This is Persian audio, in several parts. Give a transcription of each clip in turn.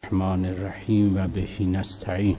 الرحمن الرحیم و بهی نستعین.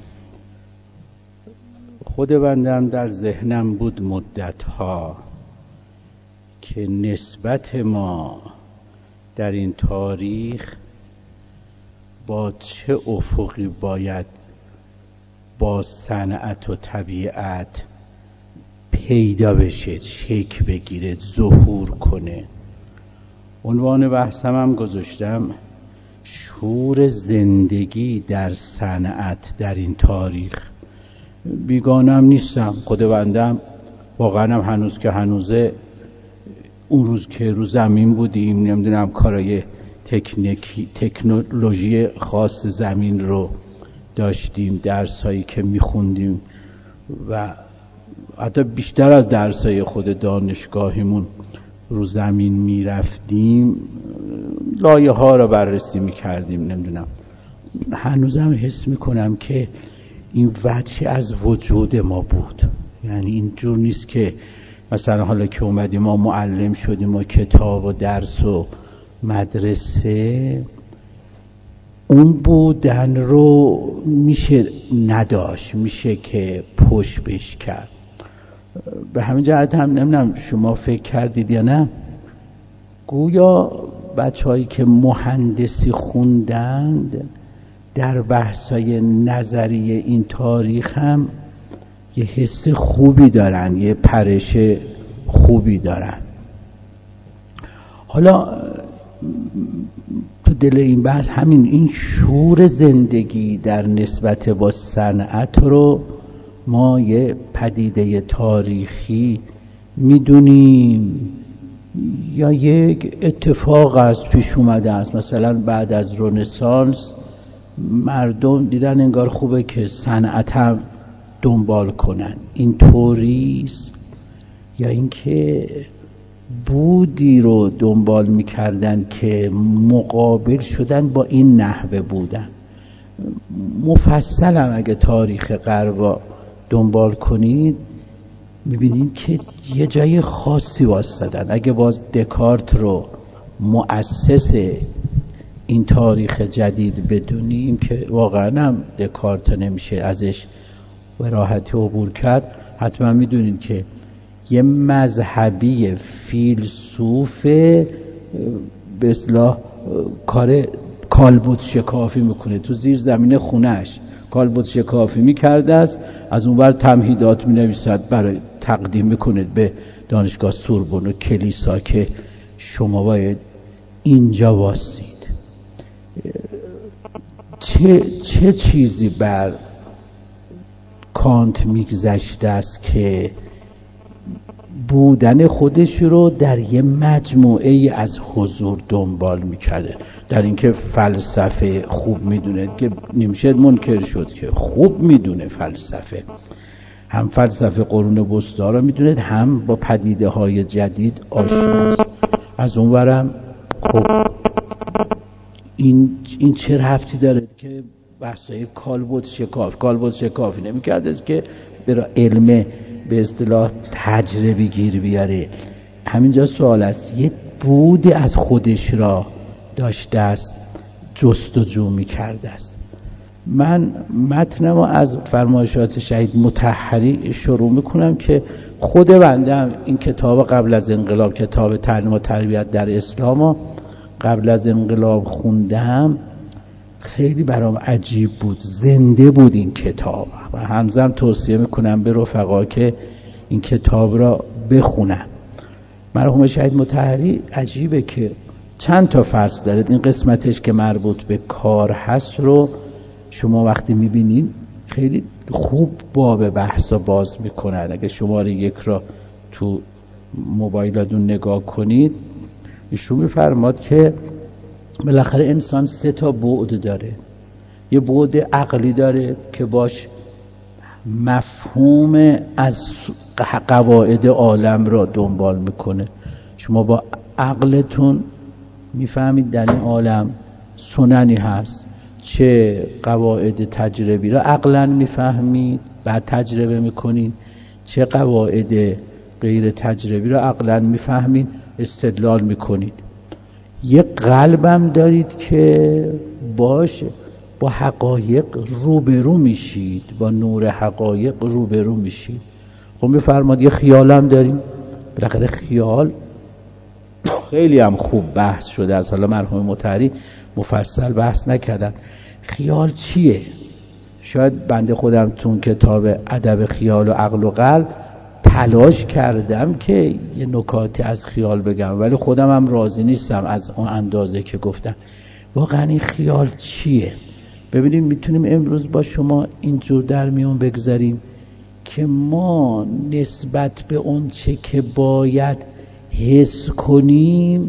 خود بندم در ذهنم بود مدتها که نسبت ما در این تاریخ با چه افقی باید با صنعت و طبیعت پیدا بشه، شکل بگیره، ظهور کنه. عنوان بحثم هم گذاشتم شور زندگی در صنعت در این تاریخ. بیگانم نیستم، خود بندم واقعا هم هنوز که هنوزه، اون روز که رو زمین بودیم نمیدونم کارای تکنولوژی خاص زمین رو داشتیم، درسایی که میخوندیم و حتی بیشتر از درسای خود دانشگاهیمون رو زمین میرفتیم، لایه ها رو بررسی میکردیم. نمیدونم، هنوزم حس میکنم که این وجه از وجود ما بود. یعنی اینجور نیست که مثلا حالا که اومدیم ما معلم شدیم و کتاب و درس و مدرسه، اون بودن رو میشه نداشت، میشه که پشت بش کرد. به همین جهت هم نمیدونم شما فکر کردید یا نه، گویا بچه‌هایی که مهندسی خوندند در بحث‌های نظری این تاریخ هم یه حس خوبی دارن، یه پرش خوبی دارن. حالا تو دل این بحث همین این شور زندگی در نسبت با صنعت رو ما یه پدیده تاریخی میدونیم یا یک اتفاق از پیش اومده است. مثلا بعد از رنسانس مردم دیدن انگار خوبه که صنعت هم دنبال کنن. این طوریست یا اینکه بودی رو دنبال میکردن که مقابل شدن با این نحوه بودن. مفصل هم اگه تاریخ غرب دنبال کنید میبینید که یه جای خاصی واسطن. اگه باز دکارت رو مؤسس این تاریخ جدید بدونیم که واقعا هم دکارت نمیشه ازش به راحتی عبور کرد، حتما میدونید که یه مذهبی فیلسوف به اصطلاح کار کالبد شکافی میکنه، تو زیر زمین خونهش کالبد شکافی میکرده است، از اونور تمهیدات مینویسد برای تقدیم میکنه به دانشگاه سوربن و کلیسا که شما باید اینجا واسید. چه چیزی بر کانت میگذشته است که بودن خودش رو در یه مجموعه از حضور دنبال میکرده. در اینکه فلسفه خوب میدونه، که نمیشه منکر شد که خوب میدونه فلسفه، هم فلسفه قرون وسطی رو میدونه، هم با پدیده های جدید آشناست. از اونورم خب این چه ربطی داره که بحثای کالبد شکافی نمیکرده که برای علم به اصطلاح تجربی گیر بیاره. همینجا سوال است، یه بود از خودش را داشته است، جستجو میکرده است. من متنمو از فرمایشات شهید مطهری شروع میکنم که خود بنده این کتاب قبل از انقلاب، کتاب تعلیم و تربیت در اسلام، قبل از انقلاب خوندم. خیلی برام عجیب بود، زنده بود این کتاب و همزم توصیه میکنم به رفقا که این کتاب را بخونن. مرحوم شهید مطهری عجیبه که چند تا فصل داره. این قسمتش که مربوط به کار هست رو شما وقتی میبینین خیلی خوب باب بحثا باز میکنن. اگه شماره 1 را تو موبایلاتون نگاه کنید، ایشون میفرماد که بالاخره انسان 3 تا بعد داره. یه بعد عقلی داره که باش مفهوم از قواعد عالم را دنبال میکنه. شما با عقلتون میفهمید در این عالم سننی هست، چه قواعد تجربی را عقلا میفهمید، بعد تجربه میکنید، چه قواعد غیر تجربی را عقلا میفهمید، استدلال میکنید. یه قلبم دارید که باش با حقایق روبرو میشید، با نور حقایق روبرو میشید. خب میفرماد یه خیال هم داریم. بالاخره خیال خیلی هم خوب بحث شده از حالا مرحوم مطهری مفصل بحث نکردن. خیال چیه؟ شاید بنده خودم تون کتاب ادب خیال و عقل و قلب تلاش کردم که یه نکاتی از خیال بگم، ولی خودم هم راضی نیستم از اون اندازه که گفتم. واقعا این خیال چیه؟ ببینیم میتونیم امروز با شما اینجور در میون بگذاریم که ما نسبت به اون چه که باید حس کنیم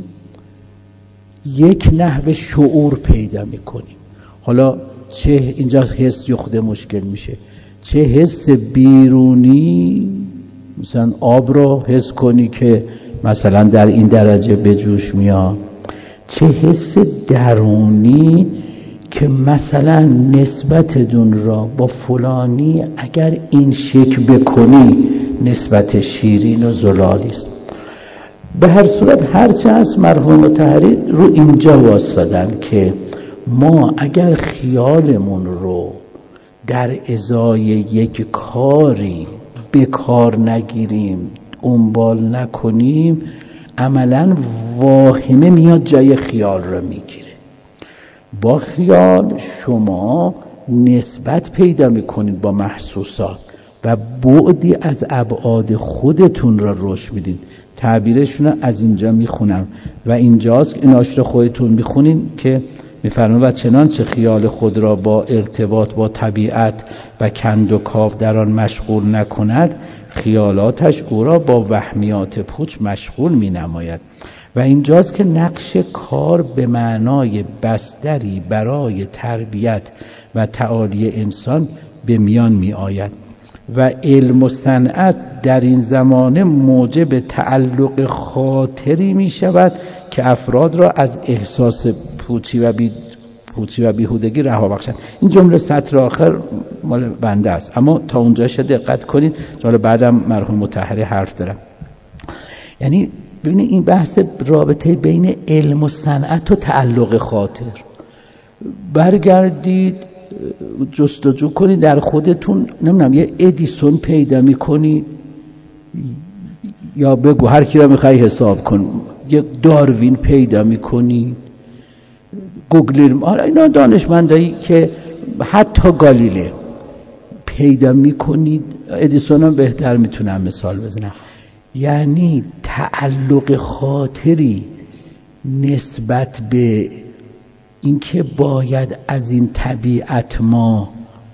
یک نحو شعور پیدا میکنیم. حالا چه اینجا حس یخده مشکل میشه، چه حس بیرونی، مثلا آب رو حس کنی که مثلا در این درجه به جوش میاد، چه حس درونی که مثلا نسبتتون را با فلانی اگر این شکل بکنی نسبت شیرین و زلالی است. به هر صورت هرچه از مرحوم مطهری رو اینجا واسدن که ما اگر خیالمون رو در ازای یک کاری به کار نگیریم، دنبال نکنیم، عملا واهمه میاد جای خیال رو میگیره. با خیال شما نسبت پیدا میکنید با محسوسات و بعدی از ابعاد خودتون را رشد میدید. تعبیرشون از اینجا میخونم و اینجاست که ایناش رو خودتون میخونین که میفرماید و چنانچه خیال خود را با ارتباط با طبیعت و کند و کاو در آن مشغول نکند، خیالاتش او را با وهمیات پوچ مشغول می نماید. و اینجاست که نقش کار به معنای بستری برای تربیت و تعالی انسان به میان می آید و علم و صنعت در این زمانه موجب تعلق خاطری می شود که افراد را از احساس پوچی و بیهودگی رها بخشند. این جمله سطر آخر مال بنده است، اما تا اونجاش دقت کنید، حالا بعدم مرحوم مطهری حرف دارم. یعنی ببینید این بحث رابطه بین علم و صنعت و تعلق خاطر. برگردید جستجو کنید در خودتون، نمیدونم یه ادیسون پیدا میکنید یا بگو هر کی را میخوای حساب کن، یه داروین پیدا میکنید، گوگلر، اینا دانشمندایی که حتی گالیله پیدا میکنید، ادیسون هم بهتر میتونم مثال بزنم. یعنی تعلق خاطری نسبت به اینکه باید از این طبیعت ما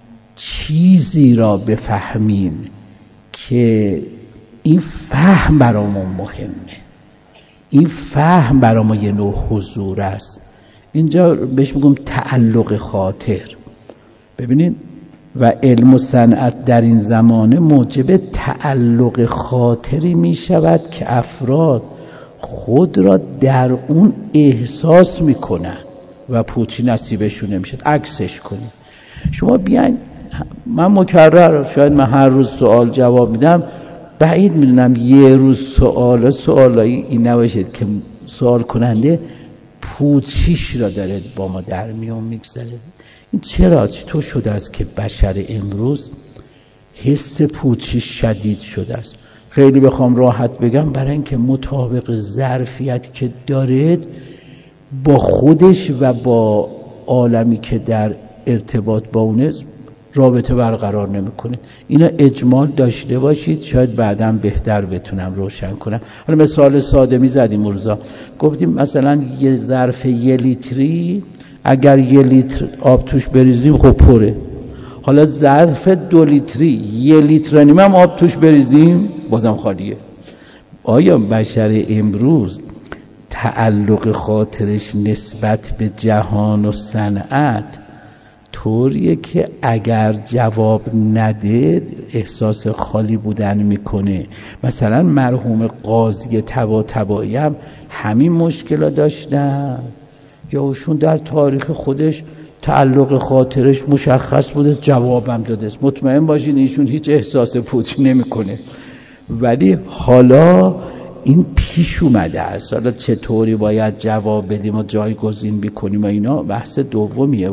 چیزی را بفهمیم که این فهم برامون مهمه، این فهم برای ما یه نوع حضور است. اینجا بهش میگم تعلق خاطر. ببینید و علم و صنعت در این زمانه موجب تعلق خاطری می شود که افراد خود را در اون احساس می کنن و پوچی نصیبشون نمیشه. عکسش کنید. شما بیاین، من مکرر شاید من هر روز سوال جواب میدم، بعید میدونم یه روز سوالایی این نباشید که سوال کننده پوچیش را داره با ما در میون میگذاره. این چطور شده است که بشر امروز حس پوچیش شدید شده است؟ خیلی بخوام راحت بگم، برای اینکه مطابق ظرفیت که دارید با خودش و با عالمی که در ارتباط با اونه رابطه برقرار نمیکنه. اینا اجمال داشته باشید، شاید بعداً بهتر بتونم روشن کنم. حالا مثال ساده میزدیم مرزا، گفتیم مثلا یه ظرف 1 لیتری اگر 1 لیتر آب توش بریزیم خب پره. حالا ظرف 2 لیتری 1 لیتر و نیم هم آب توش بریزیم بازم خالیه. آیا بشر امروز تعلق خاطرش نسبت به جهان و صنعت طوریه که اگر جواب نده احساس خالی بودن میکنه؟ مثلا مرحوم قاضی طباطبایی هم همین مشکل داشتن، یا اوشون در تاریخ خودش تعلق خاطرش مشخص بوده، جوابم داده است. مطمئن باشین ایشون هیچ احساس پوچی نمیکنه، ولی حالا این پیش اومده است. حالا چطوری باید جواب بدیم و جایگزین بکنیم و اینا بحث دومیه. با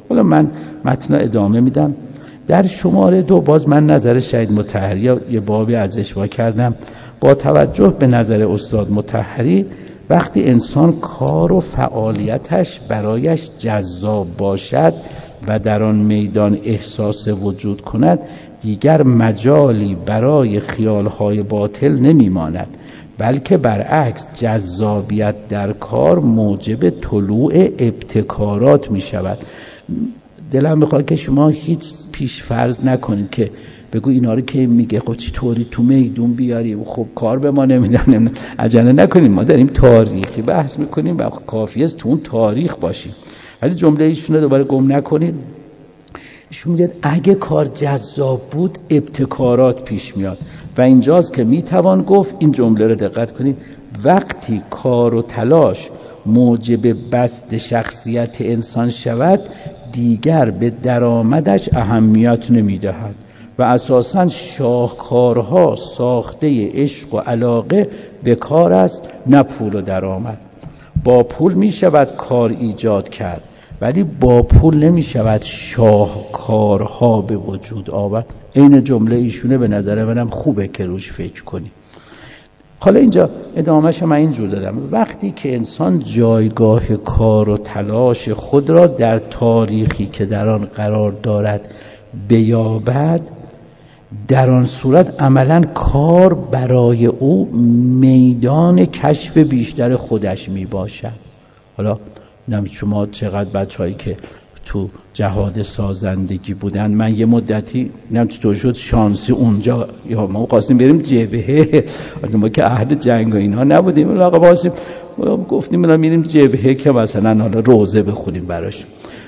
حالا من متن ادامه میدم. در شماره 2 باز من نظر شهید مطهری یه بابی ازش وا کردم. با توجه به نظر استاد مطهری وقتی انسان کار و فعالیتش برایش جذاب باشد و در آن میدان احساس وجود کند، دیگر مجالی برای خیالهای باطل نمیماند، بلکه برعکس جذابیت در کار موجب طلوع ابتکارات می شود. دلم میخواد که شما هیچ پیش فرض نکنید که بگو اینا رو که میگه خب چطوری تو میدون بیاریم، خب کار به ما نمیدن. عجله نکنیم، ما داریم تاریخی بحث میکنیم و کافیه است تو اون تاریخ باشیم. ولی جمله ایشون رو دوباره گم نکنید. ایشون میگه اگه کار جذاب بود ابتکارات پیش میاد و اینجاست که میتوان گفت، این جمله رو دقت کنید، وقتی کار و تلاش موجب بسط شخصیت انسان شود دیگر به درآمدش اهمیت نمیدهد و اساساً شاهکارها ساخته عشق و علاقه به کار است، نه پول و درآمد. با پول می شود کار ایجاد کرد ولی با پول نمی شود شاهکارها به وجود آورد. این جمله ایشونه به نظر منم خوبه که روش فکر کنی. حالا اینجا ادامهش من اینجور دادم، وقتی که انسان جایگاه کار و تلاش خود را در تاریخی که در آن قرار دارد بیابد، در آن صورت عملاً کار برای او میدان کشف بیشتر خودش می باشد. حالا شما چقدر بچه‌هایی که تو جهاد سازندگی بودن، من یه مدتی چطور شد شانسی اونجا، یا ما خواستیم بریم جبهه، ما که اهل جنگ و اینها نبودیم، آقا واسه گفتیم ما میریم جبهه که مثلا حالا روزه بخونیم براش.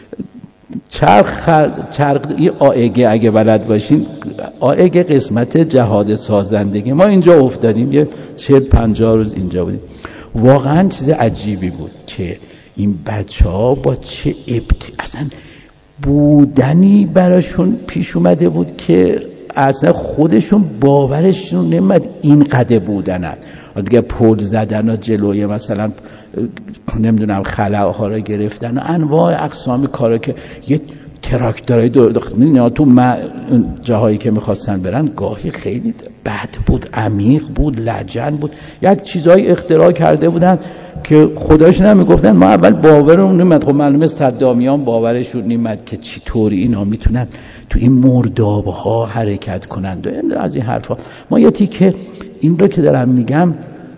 چرخ این آئگه اگه بلد باشین، آئگه قسمت جهاد سازندگی، ما اینجا افتادیم یه 40-50 روز اینجا بودیم. واقعا چیز عجیبی بود که این بچه‌ها با چه اصلا بودنی براشون پیش اومده بود که اصلا خودشون باورشون نمیاد این قده بودنن. دیگه پول زدن و جلوی مثلا نمیدونم خلاها رو گرفتن و انواع اقسام کارا که یه تراکتورای تو جاهایی که میخواستن برن گاهی خیلی بد بود، عمیق بود، لجن بود، یک چیزایی اختراع کرده بودن که خداش نمیگفتن. ما اول باورمون نمیاد، خب معلومه صدامیان باورشون نمیاد که چطوری اینا میتونن تو این مردابها حرکت کنند و از این حرفا. ما یه تیکه این رو که دارم میگم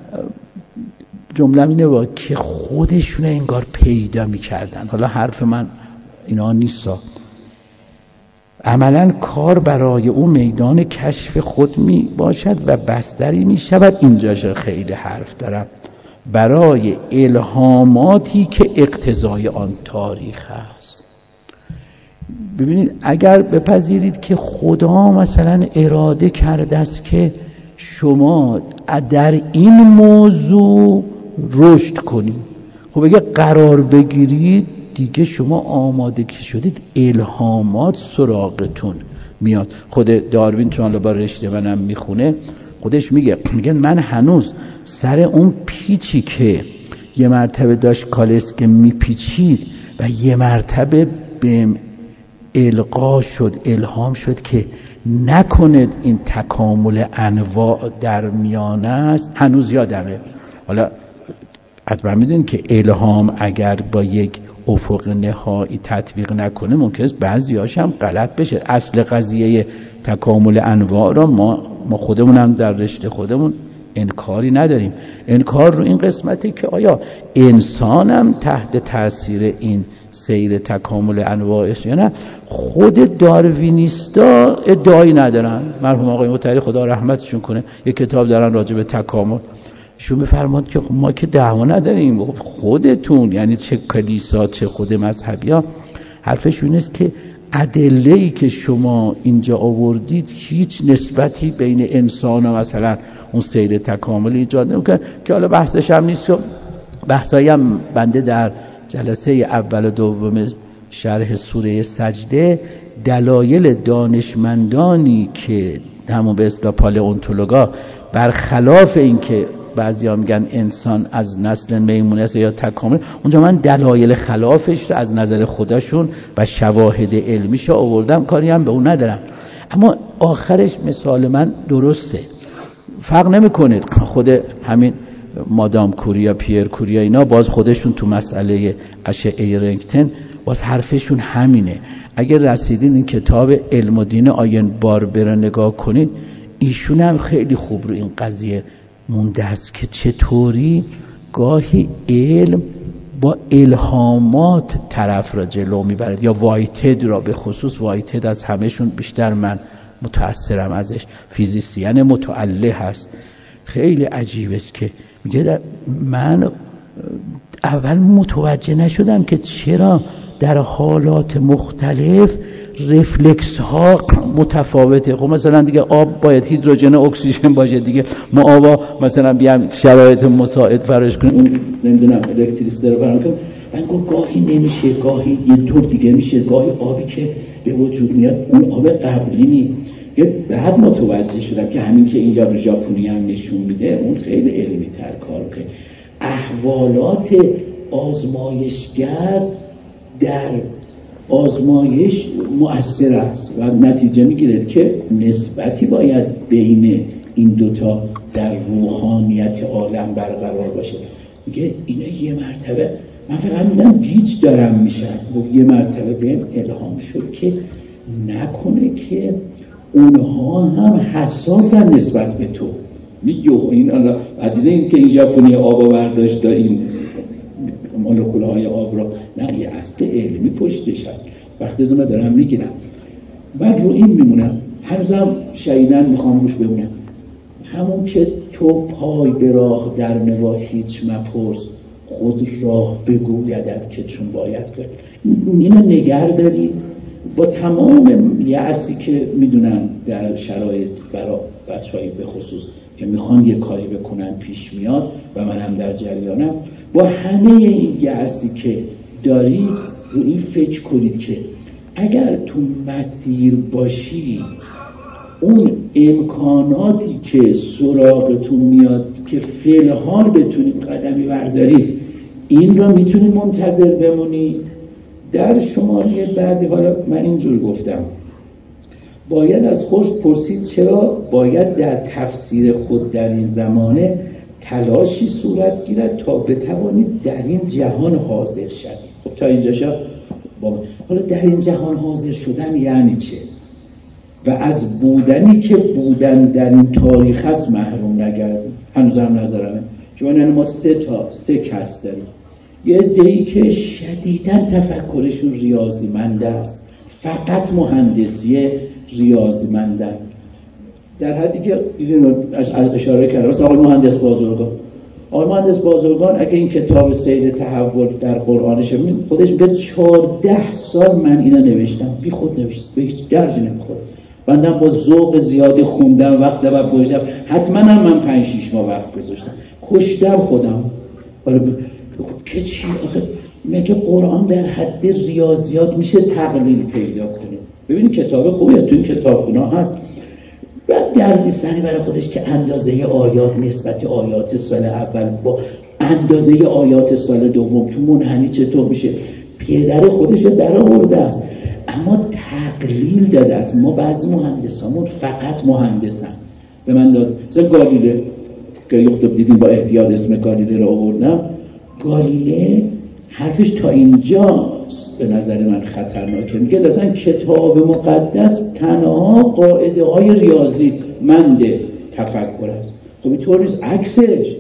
جمله اینه با که خودشون انگار پیدا میکردن. حالا حرف من اینا نیستا، عملا کار برای او میدان کشف خود می باشد و بستری می شود. اینجاش خیلی حرف دارم، برای الهاماتی که اقتضای آن تاریخ است. ببینید اگر بپذیرید که خدا مثلا اراده کرده است که شما در این موضوع رشد کنید، خب اگه قرار بگیرید دیگه شما آماده که شدید، الهامات سراغتون میاد. خود داروین چون با رشته منم میخونه خودش میگه من هنوز سر اون پیچی که یه مرتبه داشت کالسکه میپیچید و یه مرتبه به القا شد، الهام شد که نکنید این تکامل انواع در میانه است، هنوز یادمه. حالا حتما میدونید که الهام اگر با یک افق نهایی تطبیق نکنه ممکنه است بعضی‌هاش هم غلط بشه. اصل قضیه تکامل انواع را ما خودمون هم در رشته خودمون انکاری نداریم. انکار رو این قسمته که آیا انسانم تحت تاثیر این سیر تکامل انواعش یا نه. خود داروینیستا ادعایی ندارن. مرحوم آقای مطهری خدا رحمتشون کنه یک کتاب دارن راجع به تکامل، شو میفرماد که ما که دعوا نداریم، خودتون یعنی چه کلیسا چه خود مذهبی ها حرفشون است که ادله‌ای که شما اینجا آوردید هیچ نسبتی بین انسان و مثلا اون سیر تکامل ایجاد نمیکنه. که حالا بحثش هم نیست، بحثایی هم بنده در جلسه اول و دوم شرح سوره سجده دلایل دانشمندانی که همون به اصطلاح پالئونتولوژا برخلاف این که بعضیا میگن انسان از نسل میمونه است یا تکامل، اونجا من دلایل خلافش رو از نظر خودشون و شواهد علمیش آوردم، کاری هم به اون ندارم. اما آخرش مثال من درسته، فرق نمیکنه. خود همین مادام کوری یا پیر کوری اینا باز خودشون تو مسئله اشعه رنتگن باز حرفشون همینه. اگر رسیدین این کتاب علم و دین آین باربر رو نگاه کنید، ایشون هم خیلی خوب رو این قضیه مونده است که چطوری گاهی علم با الهامات طرف را جلو میبرد. یا وایتد را، به خصوص وایتد از همهشون بیشتر من متأثرم ازش، فیزیسین متعله هست. خیلی عجیبه است که میگه من اول متوجه نشدم که چرا در حالات مختلف رفلکس ها متفاوته. خب مثلا دیگه آب باید هیدروژن و اکسیژن باشه دیگه، ما آبا مثلا بیام شرایط مساعد فرش کنیم، اون نمیدونم الکتریسیته رو فرام کنیم، من گاهی نمیشه، گاهی یه طور دیگه میشه، گاهی آبی که به وجود میاد اون آب قبلی نی. بعد متوجه شدم که همین که این یا ژاپنی هم نشون میده اون خیلی علمی تر کار کنه. احوالات آزمایشگر در آزمایش مؤثر است و نتیجه میگیرد که نسبتی باید بین این دوتا در روحانیت عالم برقرار باشه. میگه اینا یه مرتبه من فقط میدم گیج دارم میشن، یه مرتبه بهم الهام شد که نکنه که اونها هم حساسن نسبت به تو. میگه این الله عدیده این که این ژاپنی آب برداشت این مولکول‌های آب را، نه یه اصل علمی پشتش هست. وقتی دونه دارم میگیرم من رو این میمونم، هنوزم شایدن میخوام روش بمونم. همون که تو پای به راه در نوا هیچ مپرس، خود راه بگویدت که چون باید کرد. اینو نگر داری با تمام یأسی که میدونن در شرایط برای بچه‌های به خصوص که میخوان یه کاری بکنن پیش میاد و منم در جریانم. با همه این یأسی که دارید رو این فکر کنید که اگر تو مسیر باشی اون امکاناتی که سراغتون میاد که فعلحال بتونید قدمی بردارید، این را میتونید منتظر بمونید. در شماره بعدی حالا من اینجور گفتم باید از خود پرسید چرا باید در تفسیر خود در این زمانه تلاشی صورت گیرد تا بتوانید در این جهان حاضر شدید. خب تا اینجا شد. حالا در این جهان حاضر شدن یعنی چه؟ و از بودنی که بودن در این تاریخ هست محروم نگردیم. هنوزم نظرمه چون ما سه کس داریم. یه عده‌ای که شدیداً تفکرشون ریاضیمند است، فقط مهندسی ریاضیمندن، در حدی که اشاره کردم آقای مهندس بازرگان اگه این کتاب سیر تحول در قرآنش خودش میگه 14 سال من اینا نوشتم، بی خود نوشتم، به هیچ درجی نمیخوره. بندم با ذوق زیادی خوندم، وقت بعد گذاشتم، حتما هم من 5-6 ماه وقت گذاشتم، کشتم خودم. که چی آخه میگه قرآن در حد ریاضیات میشه تقلیل پیدا کنه. ببینید کتاب خوبیه، تو این کتابخونا هست. بعد دردی سری برای خودش که اندازه آیات نسبت آیات سال اول با اندازه آیات سال دوم تو منحنی چطور میشه، پدر خودش در آورده است اما تقلیل داده است. ما بعضی مهندسامون فقط مهندسن. به من مثلا گالیله که یخت دیدیم با احتیاط اسم گالیله رو آوردم. گالیله حرفش تا اینجاست به نظر من خطرناکه. میگه اصلا کتاب مقدس تنها قاعده های ریاضی منده تفکر است. خب اینطور نیست، عکسش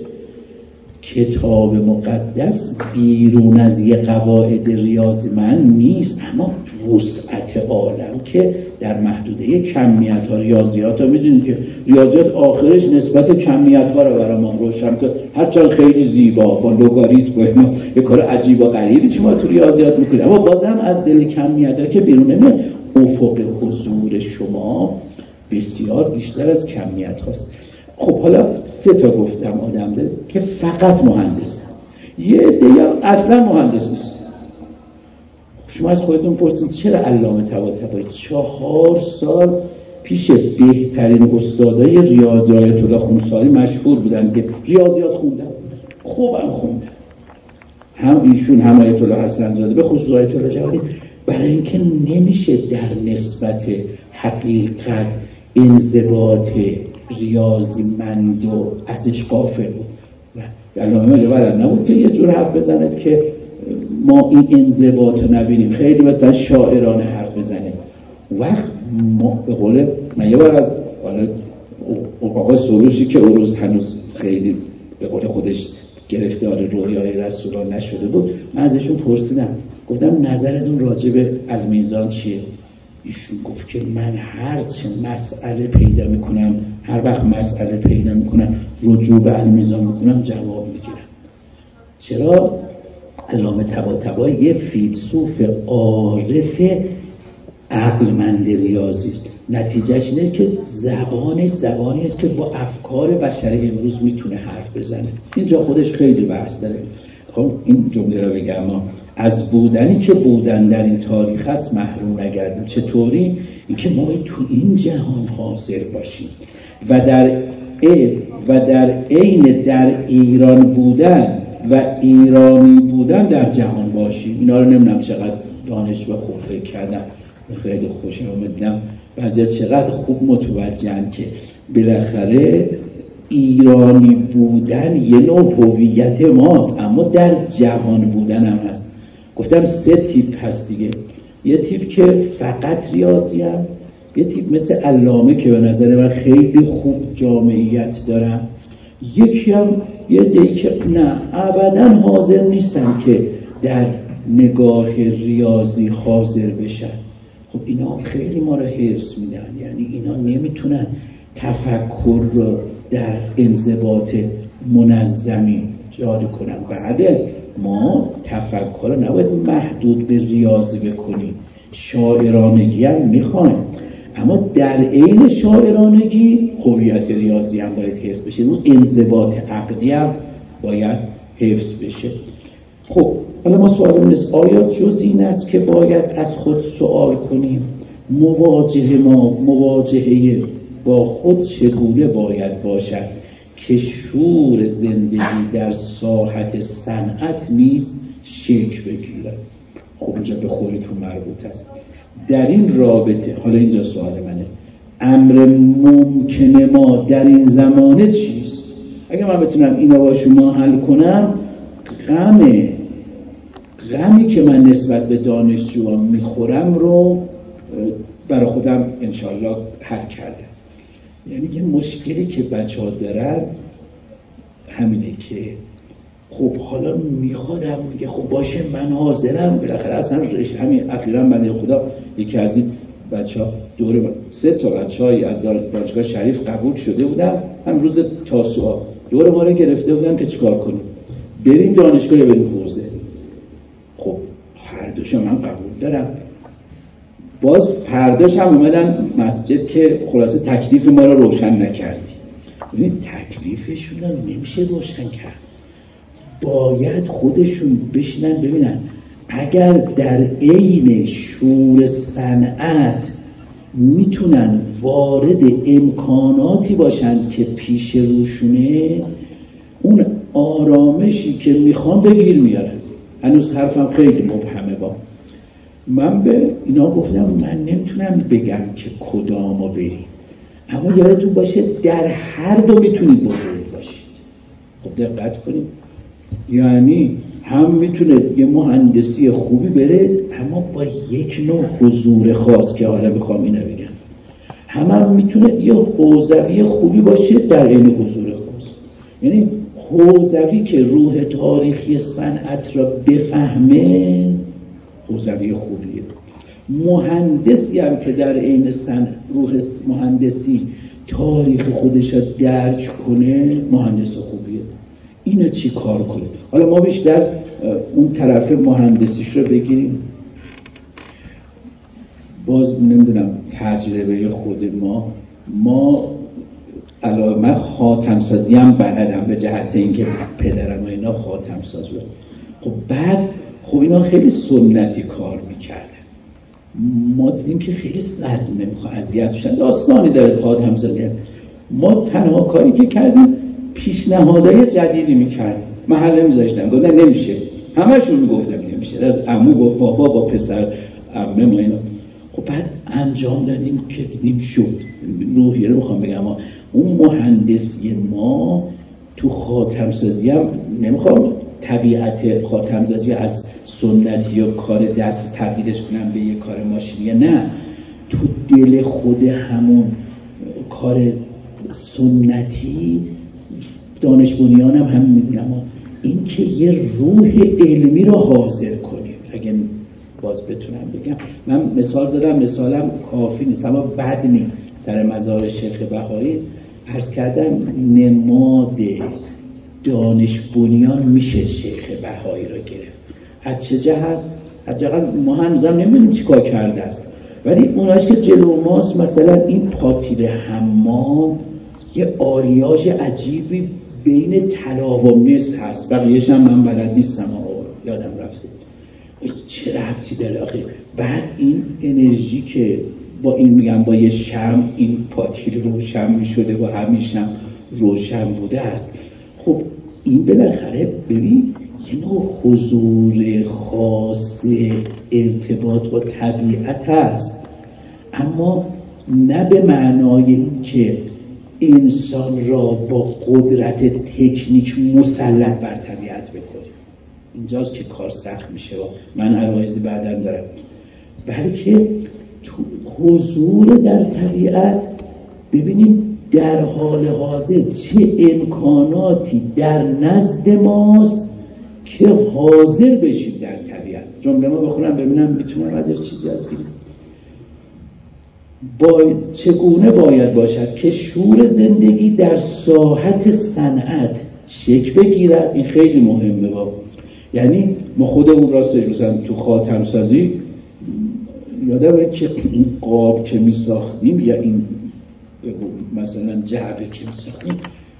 کتاب مقدس بیرون از یه قواعد ریاضی من نیست، اما وسعت عالم که در محدوده کمیت ها، ریاضیات ها میدونید که ریاضیات آخرش نسبت کمیت ها رو برای ما روشن کرد، هرچند خیلی زیبا با لوگاریتم و اینا یه کار عجیب و غریبی شما تو ریاضیات میکنید، اما بازم از دل کمیت ها که بیرون نمیاد، افق حضور شما بسیار بیشتر از کمیت هاست. خب حالا 3 تا گفتم آدم ده که فقط مهندس، یه عده اصلا مهندس نیست. شما از خودتون پرسید چرا علامه طباطبایی 4 سال پیش بهترین استادای ریاضی آیت الله خونساری مشهور بودن که ریاضیات خوندن، خوبم خوندن، هم ایشون هم آیت الله حسن زاده، به خصوص آیت الله جوادی، برای اینکه نمیشه در نسبت حقیقت انضباط ریاضیمند و ازش غافل بود. علامه بلد نبود که یه جور حرف بزند که ما این انضباط رو نبینیم، خیلی مثلا شاعرانه حرف بزنه. وقت ما به قول من یه بار از آقای سروشی که اون روز هنوز خیلی به قول خودش گرفتار رویای رسولان نشده بود، من ازشون پرسیدم، گفتم نظرتون راجع به المیزان چیه؟ ایشون گفت که من هر چه مسئله پیدا میکنم، هر وقت مسئله پیدا میکنم رجوع به المیزان میکنم جواب میگیرم. چرا؟ علامه طباطبایی یه فیلسوف عارف عقلمند ریاضی است. نتیجهش اینه که زبانی است که با افکار بشری امروز میتونه حرف بزنه. اینجا خودش خیلی بحث داره. خب این جمله رو بگم، ما از بودنی که بودن در این تاریخ است محروم نگردیم. چطوری؟ اینکه ما تو این جهان حاضر باشیم و در عین در ایران بودن و ایرانی بودن در جهان باشیم. اینا رو نمیدونم چقدر دانش و خوب فکر کردم، خیلی خوشم اومدم بعضی چقدر خوب متوجهن که بالاخره ایرانی بودن یه نوع هویت ماست، اما در جهان بودن هم هست. گفتم 3 تیپ هست دیگه. یه تیپ که فقط ریاضی هم، یه تیپ مثل علامه که به نظر من خیلی خوب جامعیت دارن، یکی هم یه دیگه که نه ابدا حاضر نیستن که در نگاه ریاضی حاضر بشن. خب اینا خیلی ما رو حفظ میدن، یعنی اینا نمیتونن تفکر رو در انضباط منظمی جاری کنن. بله ما تفکر رو نباید محدود به ریاضی بکنیم، شاعرانگی هم میخوایم، اما در عین شاعرانگی هویت ریاضی هم باید حفظ بشه، اون انضباط عقلی هم باید حفظ بشه. خب حالا ما سوالم نیست آیا جز این است که باید از خود سوال کنیم مواجهه با خود چگونه باید باشد که شور زندگی در ساحت صنعت نیز شکل بگیرد؟ خب اینجا به خودتون مربوط است. در این رابطه حالا اینجا سوال منه، امر ممکنه ما در این زمانه چیست؟ اگه من بتونم اینا با شما حل کنم، غمی که من نسبت به دانشجوام میخورم رو برای خودم انشالله حل کردم. یعنی که مشکلی که بچه ها دارن همینه که خب حالا میخوادم میگه خب باشه من حاضرم، بالاخره اصلا همین اخیراً بنده خدا یکی از این بچه ها دوره 3 تا بچه هایی از دانشگاه شریف قبول شده بودن، هم روز تاسوعا دوره ما رو گرفته بودن که چیکار کنیم، بریم دانشگاه یا بریم حوزه. خب هر دوشو من قبول دارم. باز فرداش هم اومدن مسجد که خلاصه تکلیف ما رو روشن نکردی. ببین تکلیفشون هم نمیشه روشن کرد، باید خودشون بشینن ببینن اگر در عین شور صنعت میتونن وارد امکاناتی باشن که پیش روشونه، اون آرامشی که میخوان دگیر میارن. هنوز حرفم خیلی مبهمه. با من به اینا گفتم من نمیتونم بگم که کدامو برید، اما یادتون باشه در هر دو میتونید بزرگ باشید. خب دقت کنید، یعنی هم میتونه یه مهندسی خوبی بره اما با یک نوع حضور خاص که حالا میخوام اینو بگم، هم میتونه یه حوزوی خوبی باشه در این حضور خاص. یعنی حوزوی که روح تاریخی صنعت را بفهمه حوزوی خوبیه، مهندسی هم که در عین روح مهندسی تاریخ خودش را درک کنه مهندس خوبیه. اینو چی کار کنه؟ حالا ما بیشتر اون طرف مهندسیش رو بگیریم. باز نمیدونم تجربه خود ما علاوه من خاتم سازی هم بلدم به جهت اینکه پدرم و اینا خاتم ساز بود. خب بعد خب اینا خیلی سنتی کار میکردن. ما دیدیم که خیلی صدمه میخواه اذیت بشن. داستانی داره پاد همزادی. ما تنها کاری که کردیم پیشنهادهای جدیدی میکردیم، محله میذاشتن، گفتن نمیشه، همه‌شون میگفتن نمیشه، از عمو با بابا با پسر عمه ما اینا. خب بعد انجام دادیم که دیدیم شد. روحیه رو میخوام بگم، اون مهندسی ما تو خاتمسازی هم نمیخوام طبیعت خاتمسازی از سنتی یا کار دست تبدیلش کنم به یه کار ماشینی، نه، تو دل خود همون کار سنتی دانش بنیان هم میگم این که یه روح علمی رو حاضر کنیم. اگه باز بتونم بگم، من مثال زدم، مثالم کافی نیست اما بد نیست. سر مزار شیخ بهایی عرض کردم نماد دانش بنیان میشه شیخ بهایی رو گرفت. از چه جهت؟ از جهت ما هنوزم نمیدونیم چی کار کرده است، ولی اوناش که جلو ماست، مثلا این پاتیل حمام یه آریاژ عجیبی بین طلا و مس هست، بقیه‌اش هم من بلد نیستم، یادم رفته چه ربطی داره آخه. بعد این انرژی که با این میگم با یه شمع این پاتیل روشن میشده و همیشه روشن بوده است. خب این بالاخره ببین یه نوع حضور خاص ارتباط با طبیعت هست، اما نه به معنای این که انسان را با قدرت تکنیک مسلط بر طبیعت بکنیم. اینجاست که کار سخت میشه و من عرایزی بعداً دارم، بلکه تو حضور در طبیعت ببینیم در حال حاضر چه امکاناتی در نزد ماست که حاضر بشیم در طبیعت. جمله ما بخونم ببینم میتونم ازش چیزی یاد بگیرم. چگونه باید باشد که شور زندگی در ساحت صنعت شکل بگیرد؟ این خیلی مهمه یعنی ما خودمون راستش مثلا تو خاتم سازی یادمه که این قاب که می ساختیم یا این مثلا جعبه که می ساختیم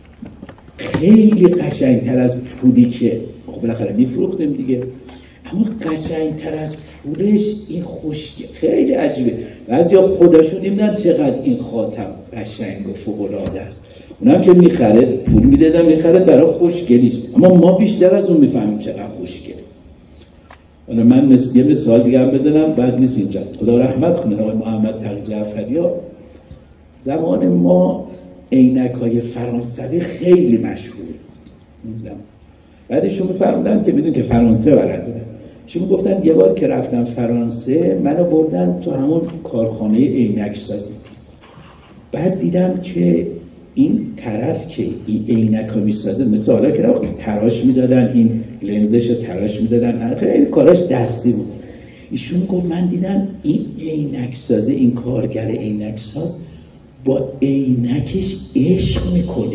خیلی قشنگتر از پولی که بالاخره می فروختیم دیگه، اما قشنگتر از پولش این خشکی خیلی عجیبه. بعضیا خودشون نمیدونن چقدر این خاتم قشنگ و فوق‌العاده است، اونم که میخره پول میدادن میخره برای خوشگلیش، اما ما بیشتر از اون میفهمیم چقدر خوشگله. حالا من یه مثال دیگه هم بزنم بعد نیست اینجا. خدا رحمت کنه آقای محمد تقی جعفری، زمان ما عینک‌های فرانسوی خیلی مشهور بود زمان. بعدشون میفرمودن که میدون که فرانسه بلد بودن، شما گفتن یه بار که رفتم فرانسه منو بردن تو همون کارخانه عینک سازی. بعد دیدم که این طرف که این عینک ها میسازه مثل حالا که تراش میدادن، این لنزش رو تراش میدادن، خیلی کاراش دستی بود. ایشون گفت من دیدم این عینک سازه، این کارگر عینک ساز با عینکش عشق میکنه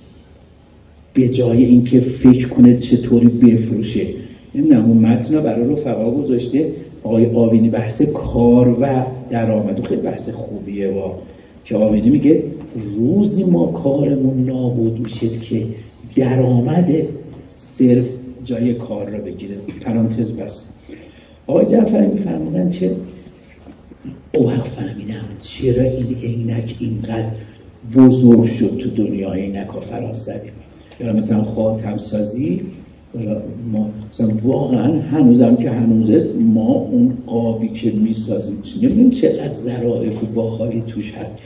به جای اینکه فکر کنه چطوری بفروشه. نمیدونم اون متن برای رفقا گذاشته آقای آوینی بحث کار و درآمد، خیلی بحث خوبیه که آوینی میگه روزی ما کارمون نابود میشه که درآمد صرف جای کار را بگیره. پرانتز بس. آقای جعفری میفرمودن که او وقت فهمیدم چرا این عینک اینقدر بزرگ شد تو دنیا عینک ها فرانسوی. یا مثلا خاتم سازی ما مثلا واقعا هنوزم که هنوزه ما اون قابی که میسازیم نمیدونیم چقدر ظرافت و باحالی توش هست.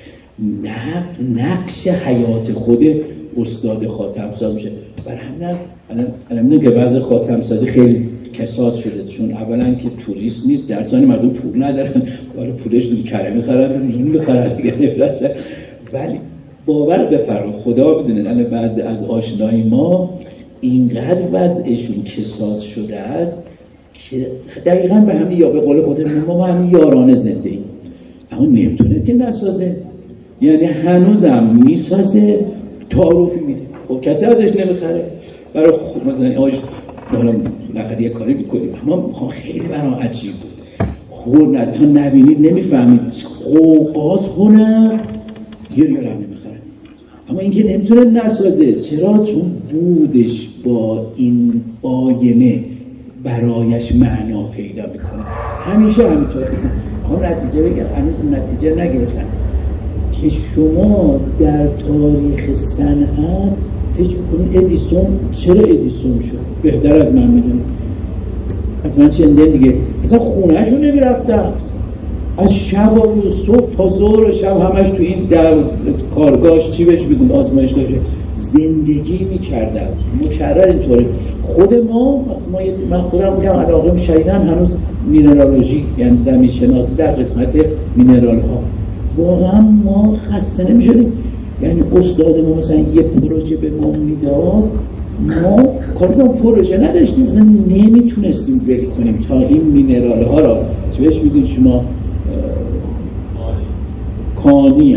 نقش حیات خود استاد خاتم ساز میشه. برای همین میدونم که وضع خاتم سازی خیلی کساد شده، چون اولا که توریست نیست، در ثانی مردم پول ندارن، کار پولش دو کره میخرن نون بخرن دیگه نمیرسه. ولی باور بفرما خدا بدونه الان بعضی از آشنای ما اینقدر وضعشون کساد شده است که دقیقاً به همین یا به قول خودمون ما همین یارانه زنده ایم، اما نمیتونه که نسازه. یعنی هنوزم میسازه تعارفی میده، خب کسی ازش نمیخره. برای مثلا آج بالا بالاخره یه کاری میکنیم، اما خیلی برام عجیب بود. خب تا نبینید نمیفهمید قوقاز هنر یه هم نمیخره، اما اینکه نمیتونه نسازه. چرا؟ چون بودش با این آینه برایش معنا پیدا میکنه. همیشه همینطور میخوام نتیجه بگم، هنوز نتیجه نگرفتم که شما در تاریخ صنعت فکر کنید ادیسون چرا ادیسون شد؟ بهتر از من میدونید. حتما چنده دیگه اصلا خونهشو نمیرفتن، از شب و روز صبح تا ظهر شب همش تو این در کارگاهش چی بهش میگن آزمایش داشته زندگی میکرده. است مکرر اینطوره. خود من خودم میگم علاقه شدیدن هنوز مینرالوژی، یعنی زمین شناسی در قسمت مینرال ها. واقعا ما خسته نمیشدیم. یعنی استاد ما مثلا یه پروژه به ما میداد، ما کارتون پروژه نداشتیم، مثلا نمیتونستیم ول کنیم تا این مینرال ها را چی بهش میگید شما کانی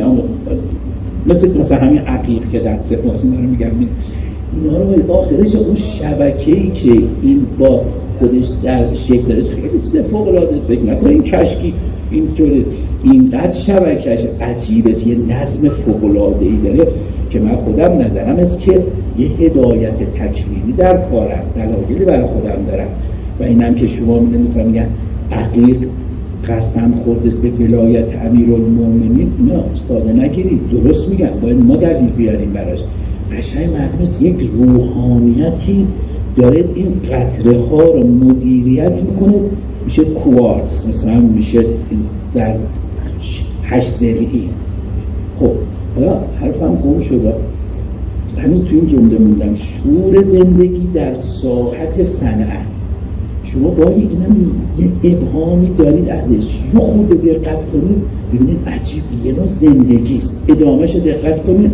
مثلا همین عقیق که دست ماست اینا رو میگم، اینا رو به آخرش اون شبکه‌ای که این با خودش در شکل داره خیلی چیز فوق‌العاده است. فکر نکنید این کشکی اینطوره، اینقدر شبکه‌اش عجیبه، یه نظم فوق‌العاده‌ای داره که من خودم نظرم است که یه هدایت تکوینی در کار است. دلایلی برای خودم دارم و اینم که شما مثلا میگن عقیق قسم خورده است به ولایت امیرالمومنین، نه استاده نگیرید، درست میگن، باید ما دلیل بیاریم براش. قشنگ معلوم است یک روحانیتی داره این قطره ها رو مدیریت میکنه، میشه کوارتز، مثلا میشه زرد 8 ضلعی. خب حالا حرفم گم شد، همین تو این جمله موندم. شعور زندگی در ساحت صنعت، شما گاهی اینم یه ابهامی دارید ازش، یه خود دقت کنید ببینید عجیب یه نوع زندگیست. ادامهش دقت کنید.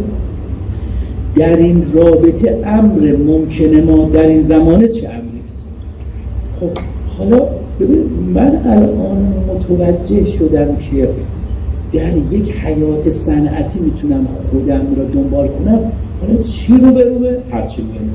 در این رابطه امر ممکنه ما در این زمانه چه امریست؟ خب حالا ببین من الان متوجه شدم که در یک حیات صنعتی میتونم خودم را دنبال کنم. حالا چی رو برومه؟ هرچی میگم.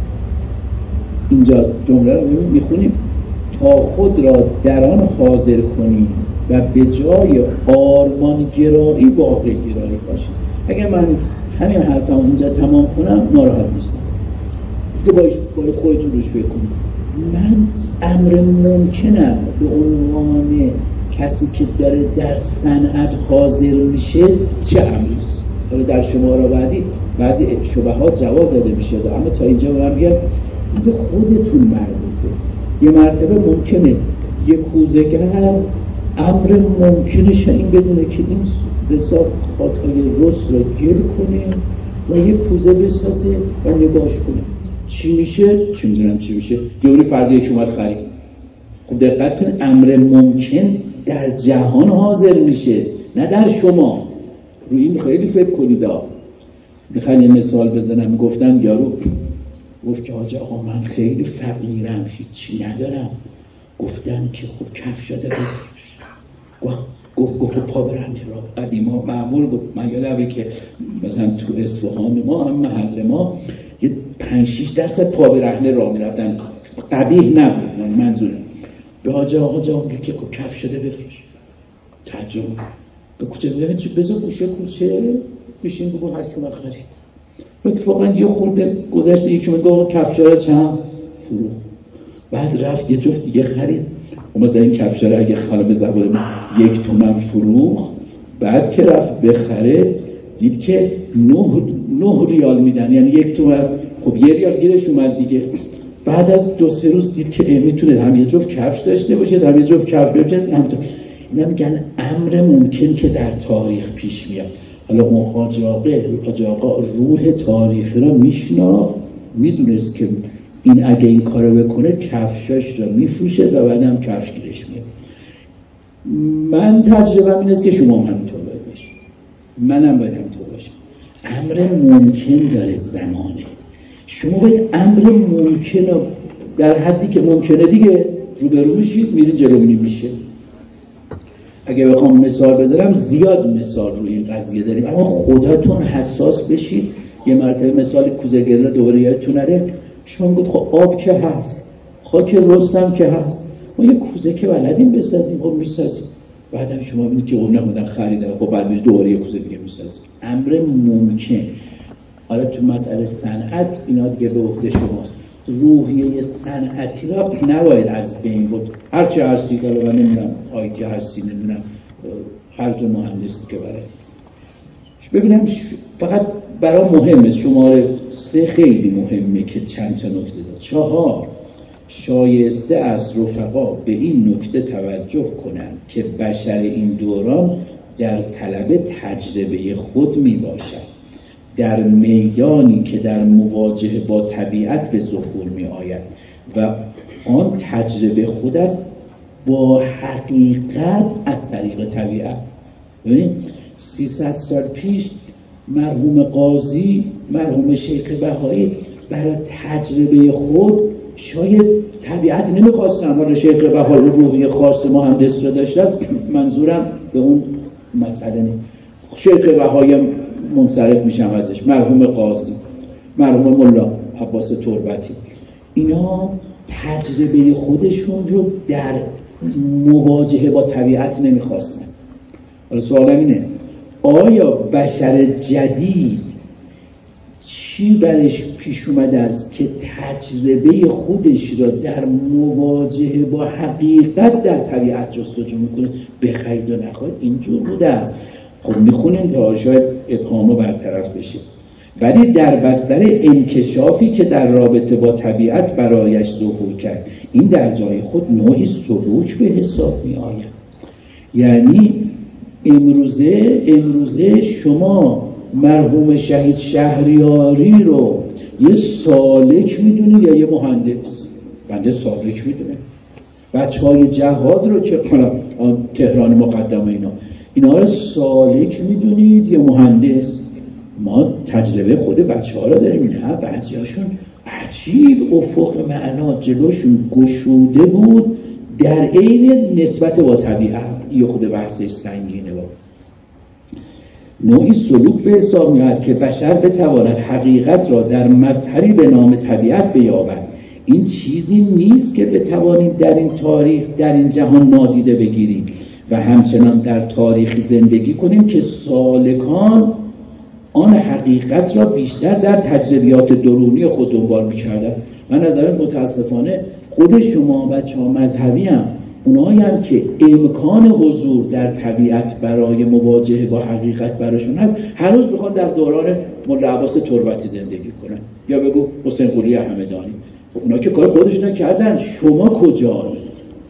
اینجا جمله رو میخونیم تا خود را در آن حاضر کنیم و به جای آرمان گرایی واقع گرایی باشیم. اگر من همین حرفم اینجا تمام کنم ناراحت نیستم دیگه، باید خودتون روش فکر کنید. من امر ممکنم به عنوان کسی که داره در صنعت حاضر میشه چه امریست؟ حالا در شماره بعضی شبهات جواب داده میشه، اما تا اینجا من میگم به خودتون مربوطه. یه مرتبه ممکنه یه کوزه‌گر امر ممکنش این بدونه که این بساط خاک‌های رس را گل کنه و یه کوزه بسازه و نگاش کنه چی میشه؟ چی میدونم چی میشه؟ یه فردی یک اومد خرید. خب دقت کنید، امر ممکن در جهان حاضر میشه نه در شما. روی این خیلی فکر کنید. میخوام یه مثال بزنم. گفتم یارو گفت که حاج آقا من خیلی فقیرم، هیچی ندارم. گفتم که خب کفش داره بفروش. گفت پا برهنه را قدیما معمول بود. من یادمه که مثلا تو اصفهان ما هم محل ما یه 5-6% پا برهنه را میرفتن. قبیح نبود منظورم. به حاج آقا جا میگه که خب کفش شده بفروش. تعجب به کوچه میگه چی بذار کوچه بشین بگو هر کی من خرید. اتفاقا یه خورده گذشته یکی من گفت کفشا چند فروخت. بعد رفت یه جفت دیگه خرید. و مثلا این کفشا رو اگه خانم زبان 1 تومن فروخت، بعد که رفت بخره دید که 9 ریال میدن، یعنی 1 تومن. خب 1 ریال گیرش اومد دیگه. بعد از 2-3 روز دید که میتونه هم یه جفت کفش داشته باشه هم یه جفت کفش بشه. اینا میگن امر ممکن که در تاریخ پیش میاد. حالا اون حاج آقا روح تاریخی رو میشناخت، میدونست که این اگه این کارو بکنه کفشاش رو میفروشه و بعدم کفش گیرش میاد. من تجربه این است که شما هم همینطور باید باشید، منم باید همینطور باشم. امر ممکن داره زمانه. شما باید امر ممکن رو در حدی که ممکنه دیگه روبرو میشید، میرین جلو میشه. اگه بخوام مثال بذارم زیاد مثال روی این قضیه داریم، اما خودتون حساس بشید. یه مرتبه مثال کوزه‌گره دوباره یادتون نره، شما گفت خب آب که هست، خاک رستم که هست، ما یه کوزه که بلدیم بسازیم، خب میسازیم. بعدم شما ببینید که اون نمودن خریدن، خب بعد میشه دوباره یه کوزه دیگه میسازیم. امر ممکن. حالا تو مسئله صنعت اینا دیگه به عهده شماست. روحیه صنعتی را نباید از بین بود. هرچه هستید، حالا من نمیدونم آیتی هستی، نمیدونم هر جا مهندسی که بلدید. ببینم فقط برای مهمه، شماره 3 خیلی مهمه که چند تا نکته داد. 4 شایسته است رفقا به این نکته توجه کنند که بشر این دوران در طلب تجربه خود می باشد، در میدانی که در مواجهه با طبیعت به ظهور می آید و آن تجربه خود است با حقیقت از طریق طبیعت. ببینید 300 سال پیش مرحوم قاضی، مرحوم شیخ بهایی برای تجربه خود شاید طبیعت نمیخواستن، ولی شیخ بهایی روحی خاص مهندس را داشته است. منظورم به اون مسئله نیست. شیخ بهایی منصرف میشم ازش، مرحوم قاضی، مرحوم ملا عباس تربتی، اینا تجربه خودشون رو در مواجهه با طبیعت نمیخواستن. حالا سوالم اینه، آیا بشر جدید چی برش پیش اومده است که تجربه خودش را در مواجهه با حقیقت در طبیعت جستجو میکنه؟ بخواید و نخواید اینجور بوده است. خب میخونیم تا شاید ابهام برطرف بشه، ولی در بستر انکشافی که در رابطه با طبیعت برایش ظهور کرد، این در جای خود نوعی سلوک به حساب می آید. یعنی امروزه شما مرحوم شهید شهریاری رو یه سالک میدونید یا یه مهندس؟ بنده سالک میدونه. بچه‌های جهاد رو که تهران مقدمه اینا رو سالک میدونید یا مهندس؟ ما تجربه خود بچه‌ها رو داریم. نه بعضیاشون عجیب افق معنا جلوشون گشوده بود در عین نسبت با طبیعت. یه خود بحثش سنگینه. با نوعی سلوک به حساب میاد که بشر بتواند حقیقت را در مظهری به نام طبیعت بیابد. این چیزی نیست که بتوانیم در این تاریخ، در این جهان نادیده بگیریم و همچنان در تاریخ زندگی کنیم که سالکان آن حقیقت را بیشتر در تجربیات درونی خود دنبال می‌کردند. من نظرم متاسفانه خود شما بچه‌ها مذهبی هم اونایی هم که امکان حضور در طبیعت برای مواجهه با حقیقت براشون هست، هنوز میخوان در دوران ملا عباس تربتی زندگی کنن، یا بگو حسین قلی همدانی. اونا که کار خودشون کردن، شما کجایید؟